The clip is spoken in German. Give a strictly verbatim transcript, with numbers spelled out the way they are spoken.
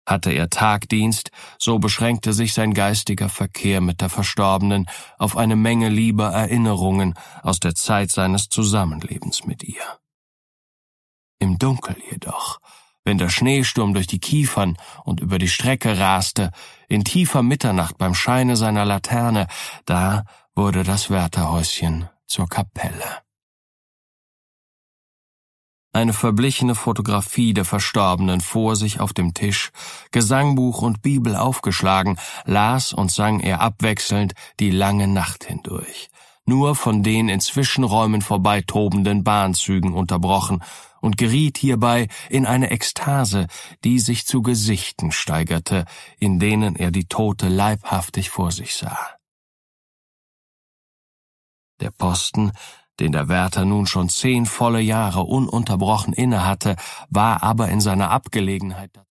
Hatte er Tagdienst, so beschränkte sich sein geistiger Verkehr mit der Verstorbenen auf eine Menge lieber Erinnerungen aus der Zeit seines Zusammenlebens mit ihr. Im Dunkel jedoch, wenn der Schneesturm durch die Kiefern und über die Strecke raste, in tiefer Mitternacht beim Scheine seiner Laterne, da wurde das Wärterhäuschen zur Kapelle. Eine verblichene Fotografie der Verstorbenen vor sich auf dem Tisch, Gesangbuch und Bibel aufgeschlagen, las und sang er abwechselnd die lange Nacht hindurch, nur von den in Zwischenräumen vorbeitobenden Bahnzügen unterbrochen, und geriet hierbei in eine Ekstase, die sich zu Gesichten steigerte, in denen er die Tote leibhaftig vor sich sah. Der Posten, den der Wärter nun schon zehn volle Jahre ununterbrochen innehatte, war aber in seiner Abgelegenheit